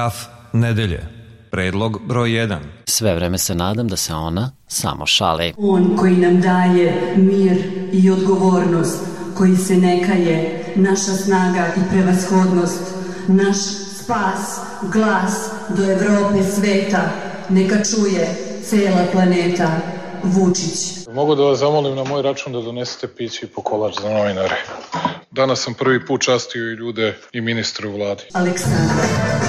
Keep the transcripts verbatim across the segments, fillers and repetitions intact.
Graf nedelje. Predlog broj jedan. Sve vreme se nadam da se ona samo šali. On koji nam daje mir i odgovornost, koji se ne kaje, naša snaga i prevashodnost, naš spas, glas do Evrope sveta, neka čuje cela planeta. Vučić. Mogu da vas zamolim na moj račun da donesete piće i po kolač za novinare. Danas sam prvi put častio i ljude i ministre u vladi. Aleksandar.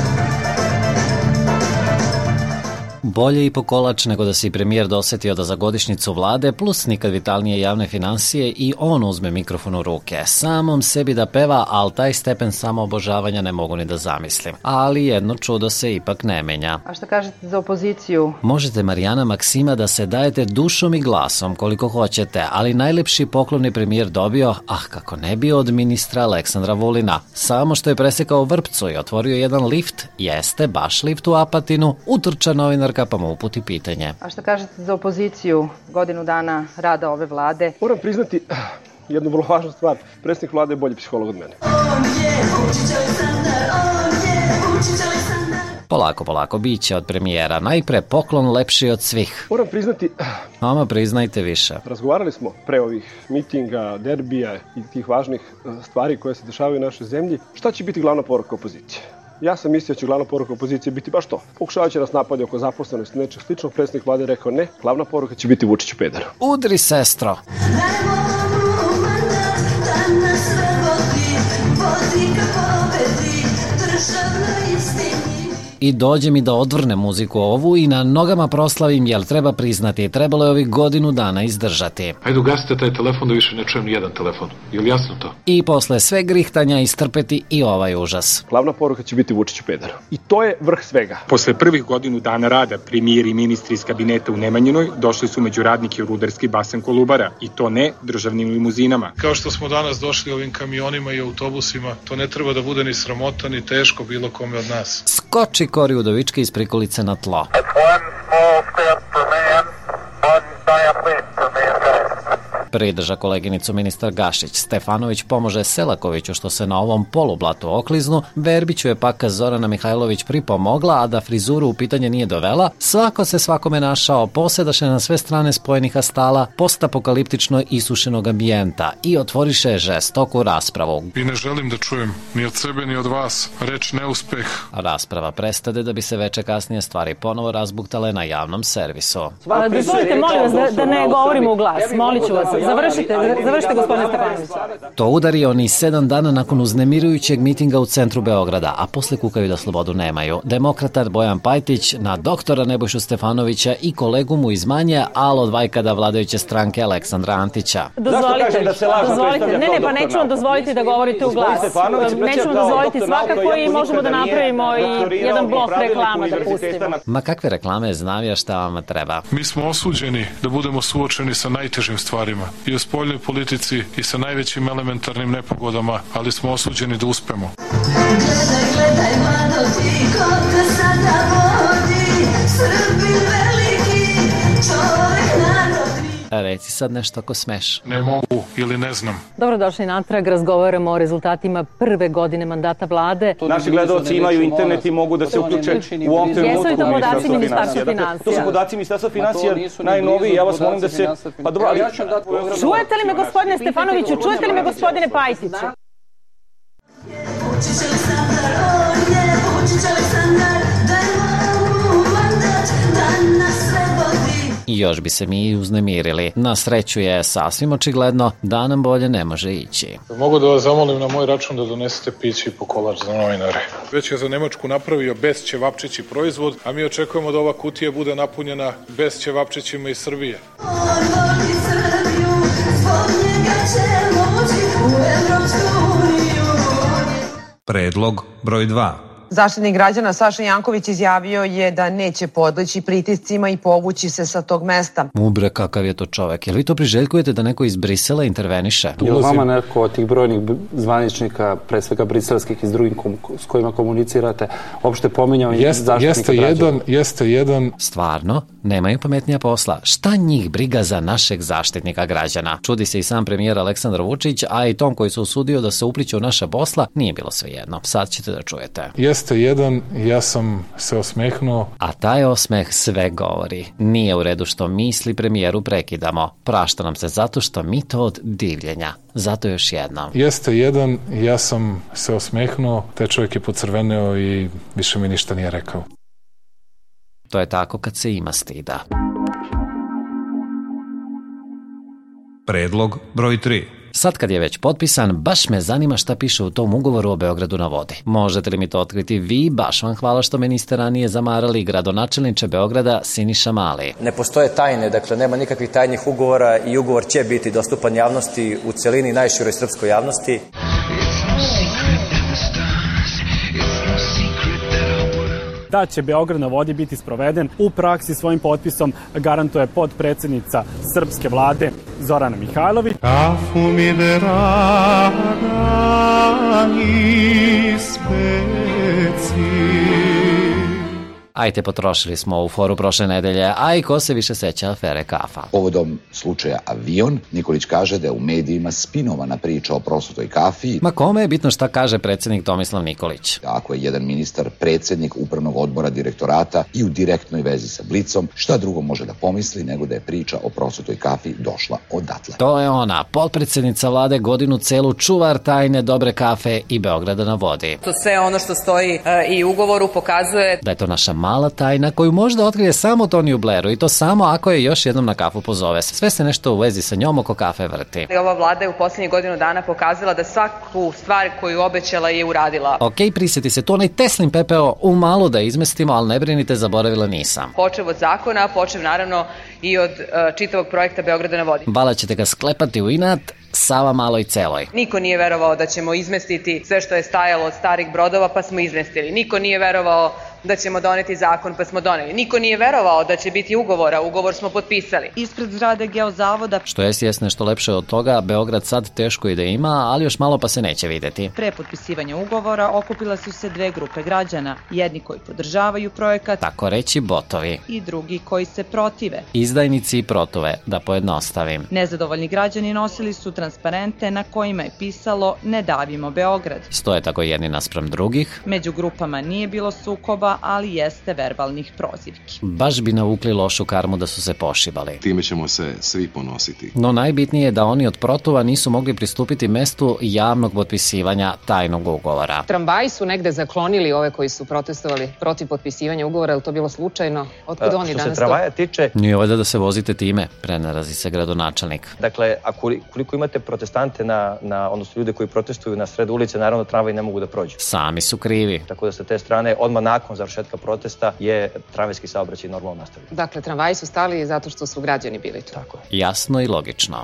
Bolje i po kolač nego da se i premijer dosetio da za godišnjicu vlade plus nikad vitalnije javne finansije i on uzme mikrofon u ruke. Samom sebi da peva, ali taj stepen samoobožavanja ne mogu ni da zamislim. Ali jedno čudo se ipak ne menja. A šta kažete za opoziciju? Možete, Marijana Maksima, da se dajete dušom i glasom koliko hoćete, ali najlepši poklon je premijer dobio, ah kako ne bio, od ministra Aleksandra Vulina. Samo što je presekao vrpcu i otvorio jedan lift, jeste baš lift u Apatinu, utrča novinarka pa mu uputi pitanje. A šta kažete za opoziciju, godinu dana rada ove vlade? Moram priznati jednu vrlo važnu stvar. Predsjednik vlade je bolji psiholog od mene. On je Vučić Aleksandar, on je Vučić Aleksandar. Polako, polako, bit će od premijera. Najpre poklon lepši od svih. Moram priznati... Ama, priznajte više. Razgovarali smo pre ovih mitinga, derbija i tih važnih stvari koje se dešavaju u našoj zemlji. Šta će biti glavna poruka opozicije? Ja sam mislio da će glavna poruka opozicije biti baš to. Pokušavajući nas napade oko zaposlenosti, nečeg sličnog, predsjednik vlade rekao ne, glavna poruka će biti Vučiću peder. Udri, sestro. I dođe mi da odvrne muziku ovu i na nogama proslavim, jer treba priznati, trebalo je ovih godinu dana izdržati. Ajde, ugasite taj telefon da više ne čujem ni jedan telefon. Je li jasno to? I posle sve grihtanja istrpeti i ovaj užas. Glavna poruka će biti Vučiću peder. I to je vrh svega. Posle prvih godinu dana rada premijer i ministri iz kabineta u Nemanjinoj došli su među radnike u Rudarski basen Kolubara i to ne državnim limuzinama. Kao što smo danas došli ovim kamionima i autobusima, to ne treba da bude ni sramota ni teško bilo kome od nas. Skoči Kori Udovički iz prikolice na tlo. Pridrža koleginicu ministar Gašić. Stefanović pomože Selakoviću što se na ovom polublatu okliznu, Verbiću je pak Zorana Mihajlović pripomogla, a da frizuru u pitanje nije dovela, svako se svakome našao, posedaše na sve strane spojenih astala, postapokaliptično isušenog ambijenta i otvoriše žestoku raspravu. I ne želim da čujem ni od sebe ni od vas reč neuspeh. Rasprava prestade da bi se veče kasnije stvari ponovo razbuktale na javnom servisu. Dozvolite, molim vas, da, da ne govorimo u glas, molit ću vas. Završite, završite gospodine Stefanović. To udari oni sedam dana nakon uznemirujućeg mitinga u centru Beograda, a posle kukaju da slobodu nemaju. Demokrata Bojan Pajtić na doktora Nebojšu Stefanovića i kolegu mu iz manje, ali od vajkada vladajuće stranke Aleksandra Antića. Dozvolite, dozvolite. Ne, ne, pa neću vam dozvoliti da govorite u glas. Neću vam dozvoliti svakako i možemo da napravimo i jedan blok reklama da pustimo. Ma kakve reklame, znam ja šta vam treba. Mi smo osuđeni da budemo suočeni sa najtežim stvarima i u spoljnoj politici i sa najvećim elementarnim nepogodama, ali smo osuđeni da uspemo. Gledaj, gledaj, mlado ti, ko te sada vodi, Srbin veliki, čovek narodni. Reci sad nešto ako smeš. Ne mogu ili ne znam. Dobrodošli natrag, razgovaramo o rezultatima prve godine mandata vlade. Naši gledalci imaju internet i mogu da se uključe u ovom trenutku. Jesu li to podaci Ministarstva finansija? To su podaci Ministarstva finansija, najnoviji, ja vas molim da se... Pa dobro, ali... Čujete li me gospodine Stefanoviću, čujete li me gospodine Pajtiću? Vučić Aleksandar, on je Vučić Aleksandar, daj mu mandat da nas sve vodi. I još bi se mi uznemirili. Na sreću je sasvim očigledno da nam bolje ne može ići. Mogu da vas zamolim na moj račun da donesete piće i po kolač za novinare. Već je za Nemačku napravio bez ćevapčići proizvod, a mi očekujemo da ova kutija bude napunjena bez ćevapčićima iz Srbije. On voli Srbiju, zbog njega ćemo ući u Evropsku uniju. Predlog broj dva. Zaštitnik građana Saša Janković izjavio je da neće podleći pritiscima i povući se sa tog mesta. Ubre, kakav je to čovek. Jel vi to priželjkujete da neko iz Brisela interveniše? Je li vama neko od tih brojnih zvaničnika, pre svega briselskih i s drugim s kojima komunicirate, uopšte pominjao jeste, zaštitnika jeste građana? Jedan, jeste jedan. Stvarno? Nemaju pametnija posla. Šta njih briga za našeg zaštitnika građana? Čudi se i sam premijer Aleksandar Vučić, a i tom koji se usudio da se upliće u naša posla, nije bilo svejedno. Sad ćete da čujete. Jeste Jeste jedan, ja sam se osmehnuo. A taj osmeh sve govori. Nije u redu što misli premijeru prekidamo. Prašta nam se zato što mi to od divljenja. Zato još jednom. Jeste jedan, ja sam se osmehnuo, taj čovjek je pocrveneo i više mi ništa nije rekao. To je tako kad se ima stida. Predlog broj tri. Sad kad je već potpisan, baš me zanima šta piše u tom ugovoru o Beogradu na vodi. Možete li mi to otkriti vi? Baš vam hvala što me niste ranije zamarali. Gradonačelniče Beograda Siniša Mali. Ne postoje tajne, dakle nema nikakvih tajnih ugovora i ugovor će biti dostupan javnosti u celini, najširoj srpskoj javnosti. Da će Beograd na vodi biti sproveden u praksi svojim potpisom garantuje potpredsednica srpske vlade Zorana Mihajlović. Kafu mi draga i speci. Ajte, potrošili smo ovu foru prošle nedelje, a i ko se više seća afere kafa. Povodom slučaja Avion, Nikolić kaže da je u medijima spinovana priča o prosutoj kafi. Ma kome je bitno šta kaže predsjednik Tomislav Nikolić? Ako je jedan ministar predsjednik upravnog odbora direktorata i u direktnoj vezi sa Blicom, šta drugo može da pomisli nego da je priča o prosutoj kafi došla odatle. To je ona, potpredsjednica vlade godinu celu čuvar tajne dobre kafe i Beograda na vodi. To sve ono što stoji e, i u ugovoru pokazuje da je to naša mala tajna koju možda otkrije samo Tony u Blairu i to samo ako je još jednom na kafu pozove. Sve se nešto u vezi sa njom oko kafe vrti. Ova vlada je u posljednjih godinu dana pokazala da svaku stvar koju obećala je uradila. Ok, prisjeti se, to onaj Teslin pepeo u malo da izmestimo, ali ne brinite, zaboravila nisam. Počev od zakona, počev naravno i od uh, čitavog projekta Beograda na vodi. Vala ćete ga sklepati u inat, Sava maloj celoj. Niko nije verovao da ćemo izmestiti sve što je stajalo od starih brodova, pa smo izmestili. Niko nije verovao da ćemo doneti zakon, pa smo doneli. Niko nije verovao da će biti ugovora, ugovor smo potpisali. Ispred zgrade Geozavoda. Što je svjesno što lepše od toga, Beograd sad teško i da ima, ali još malo pa se neće videti. Pre potpisivanja ugovora okupila su se dve grupe građana, jedni koji podržavaju projekat, tako reći botovi, i drugi koji se protive. Izdajnici i protove, da pojednostavim. Nezadovoljni građani nosili su transparente na kojima je pisalo "Ne davimo Beograd". Stoje tako jedni naspram drugih. Među grupama nije bilo sukoba, ali jeste verbalnih prozivki. Baš bi navukli lošu karmu da su se pošibali. Time ćemo se svi ponositi. No najbitnije je da oni od protova nisu mogli pristupiti mestu javnog potpisivanja tajnog ugovora. Tramvaji su negde zaklonili ove koji su protestovali protiv potpisivanja ugovora, je li to bilo slučajno? Otkud A, oni što danas se tramvaja to... tiče... Nije ovdje da se vozite time, prenarazi se gradonačelnik. Dakle, a koliko imate protestante, na, na, odnosno ljude koji protestuju na sred ulice, naravno tramvaji ne mogu da prođu. Sami su krivi. Tako da sa te strane, odmah nakon završetka protesta je tramvajski saobraćaj normalno nastavio. Dakle, tramvaji su stali zato što su građani bili tu. Tako je. Jasno i logično.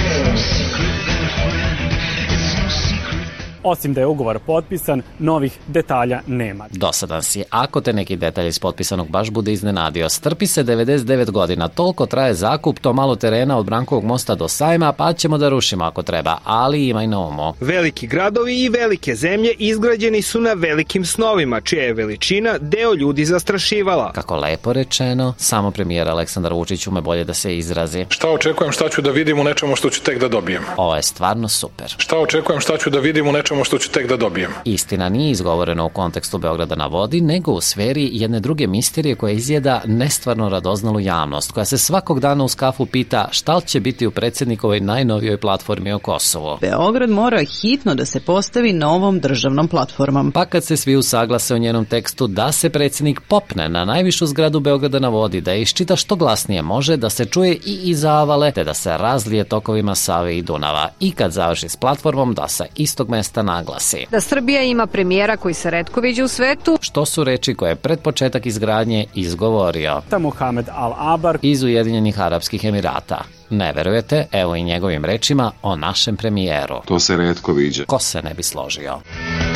Osim da je ugovor potpisan, novih detalja nema. Dosadan si. Ako te neki detalj iz potpisanog baš bude iznenadio, strpi se devedeset devet godina. Toliko traje zakup, to malo terena od Brankovog mosta do Sajma, pa ćemo da rušimo ako treba, ali imaj na umu. Veliki gradovi i velike zemlje izgrađeni su na velikim snovima, čija je veličina deo ljudi zastrašivala. Kako lepo rečeno, samo premijer Aleksandar Vučić ume bolje da se izrazi. Šta očekujem, šta ću da vidim u nečemu što ću tek da dobijem? Ovo je stvarno super. Šta očekujem, šta ću da vidim u nečemu što ću tek da dobijem. Istina nije izgovorena u kontekstu Beograda na vodi, nego u sferi jedne druge misterije koja izjeda nestvarno radoznalu javnost, koja se svakog dana uz kafu pita šta će biti u predsjednikovoj najnovijoj platformi o Kosovu. Beograd mora hitno da se postavi novom državnom platformom. Pa kad se svi usaglase o njenom tekstu da se predsjednik popne na najvišu zgradu Beograda na vodi, da je iščita što glasnije može, da se čuje i iz Avale, te da se razlije tokovima Save i Dunava. I kad završi s platformom da se istog mesta naglasi da Srbija ima premijera koji se retko viđa u svetu. Što su reči koje je pred početak izgradnje izgovorio Mohamed Al-Abar iz Ujedinjenih Arapskih Emirata. Ne verujete? Evo i njegovim rečima o našem premijeru. To se retko viđa. Ko se ne bi složio?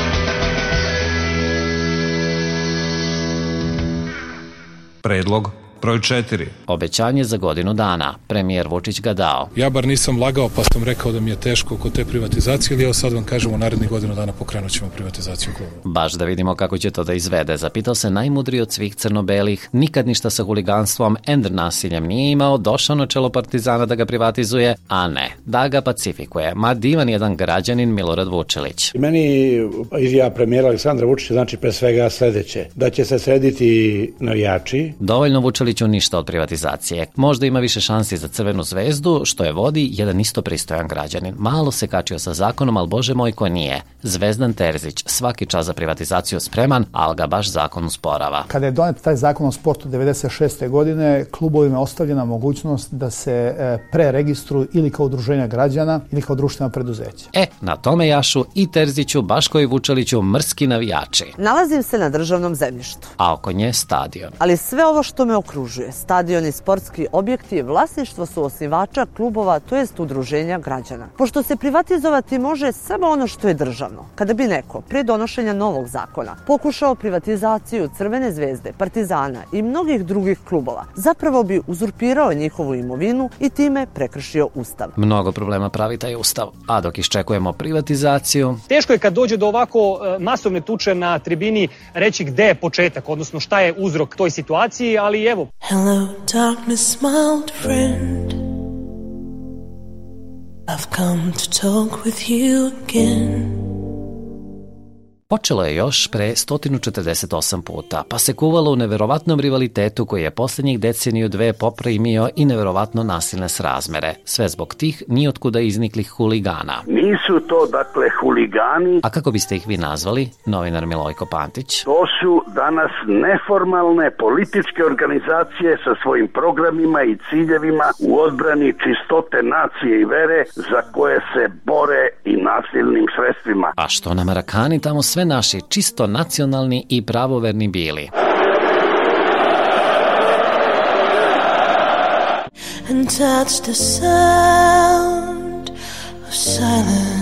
Predlog Broj četiri. Obećanje za godinu dana. Premijer Vučić ga dao. Ja bar nisam lagao pa sam rekao da mi je teško oko te privatizacije, ali evo sad vam kažemo u narednih godinu dana pokrenut ćemo privatizaciju kluba. Baš da vidimo kako će to da izvede. Zapitao se najmudriji od svih crno-belih, nikad ništa sa huliganstvom, ender nasiljem nije imao, došao na čelo Partizana da ga privatizuje, a ne, da ga pacifikuje. Ma divan jedan građanin Milorad Vučelić. Meni izjava premijera Aleksandra Vučića znači pre svega sledeće, da će se srediti navijači. Dovoljno Vučeliću ništa od privatizacije. Možda ima više šansi za Crvenu zvezdu, što je vodi jedan isto pristojan građanin. Malo se kačio sa zakonom, ali bože moj ko nije. Zvezdan Terzić, svaki čas za privatizaciju spreman, ali ga baš zakon usporava. Kada je donet taj zakon o sportu devedeset šeste godine, klubovima je ostavljena mogućnost da se preregistruju ili kao udruženja građana ili kao društvena preduzeća. E, na tome jašu i Terziću, baš kao i Vučeliću, mrski navijači. Nalazim se na državnom zemljištu. A oko nje stadion. Ali sve ovo što me okružuje, stadion i sportski objekti, vlasništvo su osnivača klubova, to jest udruženja građana. Pošto se privatizovati može samo ono što je državno. Kada bi neko pre donošenja novog zakona pokušao privatizaciju Crvene zvezde, Partizana i mnogih drugih klubova, zapravo bi uzurpirao njihovu imovinu i time prekršio ustav. Mnogo problema pravi taj ustav, a dok iščekujemo privatizaciju... Teško je kad dođe do ovako masovne tuče na tribini reći gde je početak, odnosno šta je uzrok toj situaciji, ali evo. Hello darkness, my old friend. I've come to talk with you again. Počelo je još pre sto četrdeset osam puta, pa se kuvalo u neverovatnom rivalitetu koji je posljednjih deceniju dve poprimio i neverovatno nasilne srazmere. Sve zbog tih nijotkuda izniklih huligana. Nisu to, dakle, huligani. A kako biste ih vi nazvali, novinar Milojko Pantić? To su danas neformalne političke organizacije sa svojim programima i ciljevima u odbrani čistote nacije i vere za koje se bore i nasilnim sredstvima. A što nam Marakani tamo sve naši čisto nacionalni i pravoverni bili. And touch the sound of silence.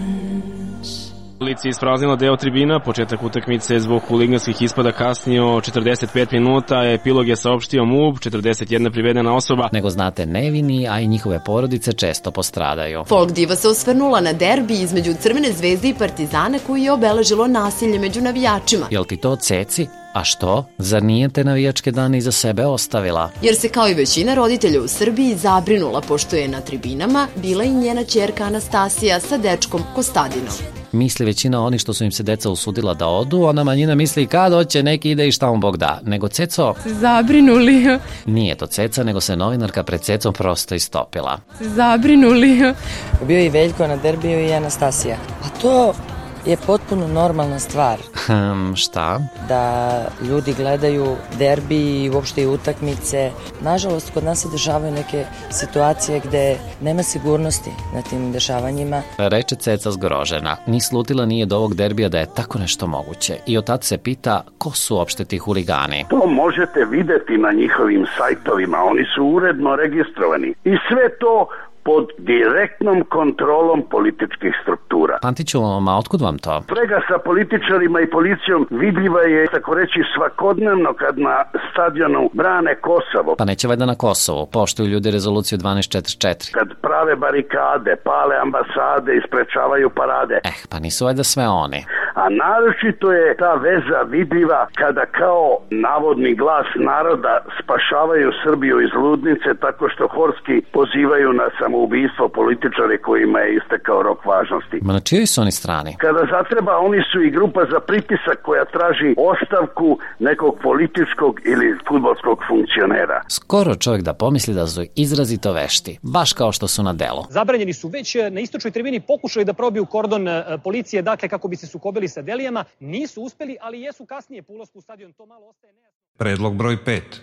Policija ispraznila deo tribina, početak utakmice zbog huliganskih ispada kasnio četrdeset pet minuta, epilog je saopštio M U B, četrdeset jedna privedena osoba. Nego znate, nevini, a i njihove porodice često postradaju. Folk diva se osvrnula na derbi između Crvene zvezde i Partizana koji je obeležilo nasilje među navijačima. Jel ti to ceci? A što? Zar nije te navijačke dane iza sebe ostavila? Jer se kao i većina roditelja u Srbiji zabrinula pošto je na tribinama bila i njena ćerka Anastasija sa dečkom Kostadinom. Misli većina oni što su im se deca usudila da odu, ona manjina misli kad hoće neki ide i šta mu Bog da. Nego Ceco... Se zabrinuli. Nije to Ceca, nego se novinarka pred Cecom prosto istopila. Se zabrinuli. Bio i Veljko na derbiju i Anastasija. A to je potpuno normalna stvar. Hmm, šta? Da ljudi gledaju derbi i uopšte i utakmice. Nažalost, kod nas se dešavaju neke situacije gde nema sigurnosti na tim dešavanjima. Reče Ceca zgrožena. Ni slutila nije do ovog derbija da je tako nešto moguće. I od tad se pita ko su uopšte ti huligani. To možete videti na njihovim sajtovima. Oni su uredno registrovani. I sve to pod direktnom kontrolom političkih struktura. Pantiću, ma otkud vam to? Sprega sa političarima i policijom vidljiva je, tako reći, svakodnevno kad na stadionu brane Kosovo. Pa neće valjda na Kosovu, poštuju ljudi rezoluciju dvanaest četrdeset četiri. Kad prave barikade, pale ambasade i sprečavaju parade. Eh, pa nisu valjda sve oni. A naročito je ta veza vidljiva kada kao navodni glas naroda spašavaju Srbiju iz ludnice tako što horski pozivaju na samoubistvo političare kojima je istekao rok važnosti. Ma na čijoj su oni strani? Kada zatreba, oni su i grupa za pritisak koja traži ostavku nekog političkog ili fudbalskog funkcionera. Skoro čovjek da pomisli da su izrazito vešti, baš kao što su na delu. Zabranjeni su već na istočnoj tribini pokušali da probiju kordon policije, dakle kako bi se sukobili sa Delijama, nisu uspeli, ali jesu kasnije po ulasku u stadion, to malo ostaje nejasno. Predlog broj pet.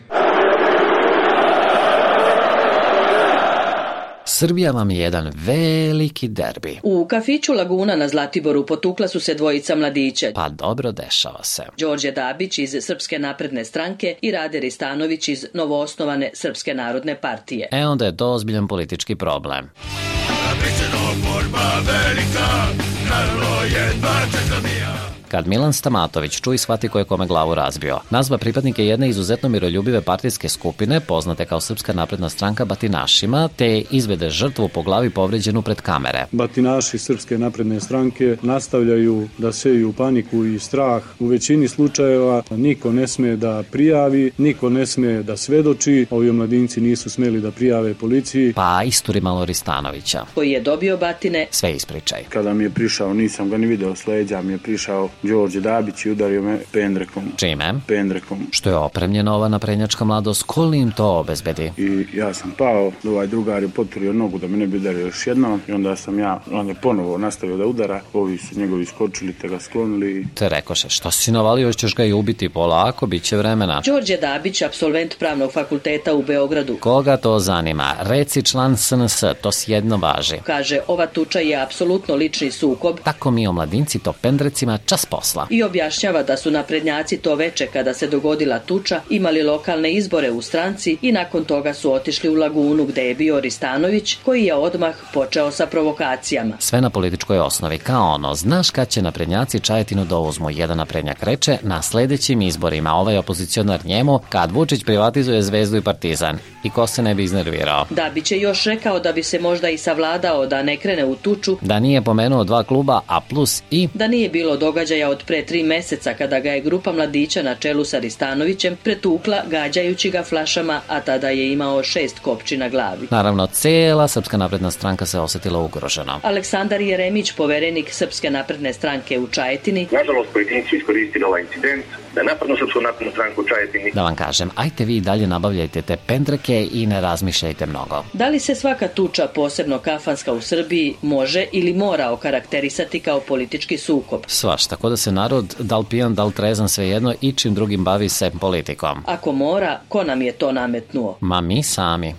Srbija vam je jedan veliki derbi. U kafiću Laguna na Zlatiboru potukla su se dvojica mladića. Pa dobro, dešava se. Đorđe Dabić iz Srpske napredne stranke i Rade Ristanović iz novoosnovane Srpske narodne partije. E onda je to ozbiljan politički problem. Kad Milan Stamatović čuje i shvati ko je kome glavu razbio, nazva pripadnike jedne izuzetno miroljubive partijske skupine, poznate kao Srpska napredna stranka, batinašima, te izvede žrtvu po glavi povređenu pred kamere. Batinaši Srpske napredne stranke nastavljaju da seju paniku i strah. U većini slučajeva niko ne sme da prijavi, niko ne sme da svedoči. Ovi omladinci nisu smeli da prijave policiji. Pa isturi malo Ristanovića, koji je dobio batine. Sve ispričaj. Kada mi je prišao, nisam ga ni video s leđa, mi je prišao Đorđe Dabić i udario me pendrekom. Čime? Pendrekom. Što je opremljena ova naprednjačka mladost, ko li im to obezbedi? I ja sam pao, ovaj drugar je poturio nogu da me ne bi udario još jednom i onda sam ja, on je ponovo nastavio da udara, ovi su njegovi skočili te ga sklonili. Te rekoše, što si navalio, ćeš ga i ubiti polako, bit će vremena. Đorđe Dabić, apsolvent Pravnog fakulteta u Beogradu. Koga to zanima? Reci član S N S, to s jedno važi. Kaže, ova tuča je apsolutno lični sukob. Tako mi omladinci to pendrecima čas posla. I objašnjava da su naprednjaci to veče kada se dogodila tuča imali lokalne izbore u stranci i nakon toga su otišli u Lagunu gde je bio Ristanović, koji je odmah počeo sa provokacijama. Sve na političkoj osnovi, kao ono, znaš kad će naprednjaci Čajetinu da uzmu. Jedan naprednjak reče, na sledećim izborima ovaj opozicionar njemu, kad Vučić privatizuje Zvezdu i Partizan. I ko se ne bi iznervirao. Dabić je još rekao da bi se možda i savladao da ne krene u tuču. Da nije pomenuo dva kluba, a plus i... Da nije bilo događaja od pre tri meseca kada ga je grupa mladića na čelu sa Ristanovićem pretukla gađajući ga flašama, a tada je imao šest kopči na glavi. Naravno, cela Srpska napredna stranka se osetila ugroženo. Aleksandar Jeremić, poverenik Srpske napredne stranke u Čajetini. Nažalost, pojedinci iskoristili ovaj incident da napadnu Srpsku naprednu stranku u Čajetini. Da vam kažem, ajte vi dalje nabavljajte te pendreke i ne razmišljajte mnogo. Da li se svaka tuča, posebno kafanska u Srbiji, može ili mora okarakterisati kao politički sukob? Svaš, tako da se narod, da li pijan, da li trezan, svejedno i čim drugim bavi se politikom. Ako mora, ko nam je to nametnuo? Ma mi sami.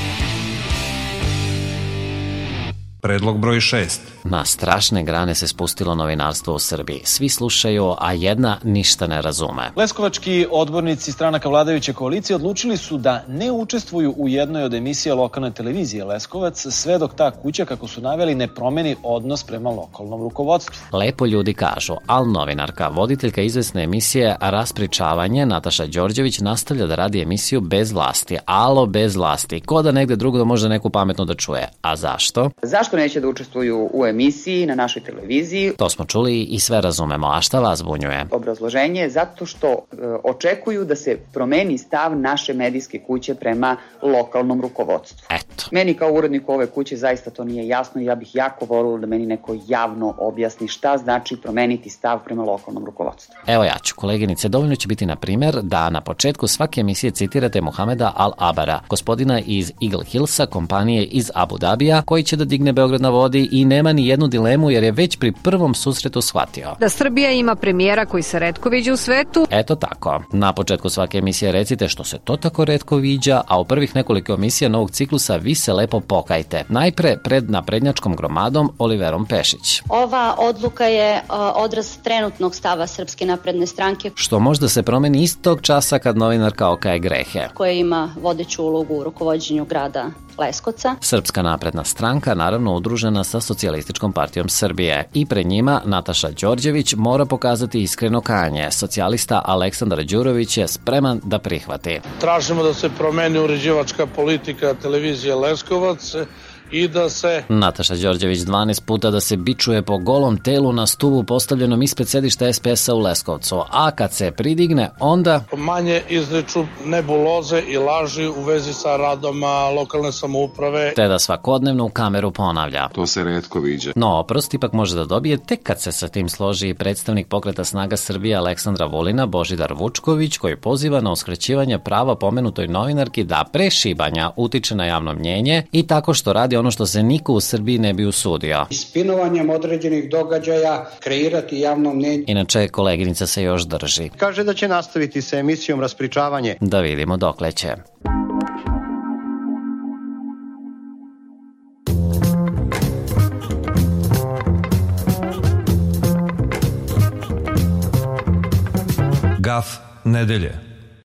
Predlog broj šest. Na strašne grane se spustilo novinarstvo u Srbiji. Svi slušaju, a jedna ništa ne razume. Leskovački odbornici stranaka vladajuće koalicije odlučili su da ne učestvuju u jednoj od emisija lokalne televizije Leskovac, sve dok ta kuća, kako su naveli, ne promeni odnos prema lokalnom rukovodstvu. Lepo ljudi kažu, al novinarka, voditeljka izvesne emisije Raspričavanje, Nataša Đorđević, nastavlja da radi emisiju bez vlasti. Alo, bez vlasti. Ko da negde drugo da može neku pametno da čuje. A zašto? Zašto neće da učestvuju u emisiji na našoj televiziji? To smo čuli i sve razumemo. A šta vas zbunjuje? Obrazloženje je zato što e, očekuju da se promeni stav naše medijske kuće prema lokalnom rukovodstvu. Eto. Meni kao uredniku ove kuće zaista to nije jasno i ja bih jako volila da meni neko javno objasni šta znači promeniti stav prema lokalnom rukovodstvu. Evo ja ću, koleginice, dovoljno će biti na primer da na početku svake emisije citirate Mohameda Al-Abara, gospodina iz Eagle Hillsa, kompanije iz Abu Dabija, koji će da digne Beograd na vodi i nema ni jednu dilemu jer je već pri prvom susretu shvatio da Srbija ima premijera koji se retko viđa u svetu. Eto tako. Na početku svake emisije recite što se to tako retko viđa, a u prvih nekoliko emisija novog ciklusa vi se lepo pokajte. Najpre pred naprednjačkom gromadom Oliverom Pešić. Ova odluka je odraz trenutnog stava Srpske napredne stranke, što možda se promeni istog časa kad novinarka okaje grehe, koja ima vodeću ulogu u rukovođenju grada Leskovca. Srpska napredna stranka, naravno udružena sa Socijalističkom partijom Srbije, i pred njima Nataša Đorđević mora pokazati iskreno kajanje. Socijalista Aleksandar Đurović je spreman da prihvati. Tražimo da se promeni uređivačka politika televizije Leskovac i da se... Nataša Đorđević dvanaest puta da se bičuje po golom telu na stubu postavljenom ispred sedišta es pe esa u Leskovcu, a kad se pridigne, onda... manje izreču nebuloze i laži u vezi sa radom lokalne samouprave. Te da svakodnevno u kameru ponavlja. To se retko viđa. No, oprost ipak može da dobije tek kad se sa tim složi predstavnik Pokreta snaga Srbije Aleksandra Vulina, Božidar Vučković, koji poziva na uskraćivanje prava pomenutoj novinarki da pre šibanja utiče na javno mnjenje i tako što radi ono što se niko u Srbiji ne bi usudio. Spinovanjem određenih događaja kreirati javno mnjenje. Inače, koleginica se još drži. Kaže da će nastaviti sa emisijom Raspričavanje. Da vidimo dokle će. Gaf nedelje.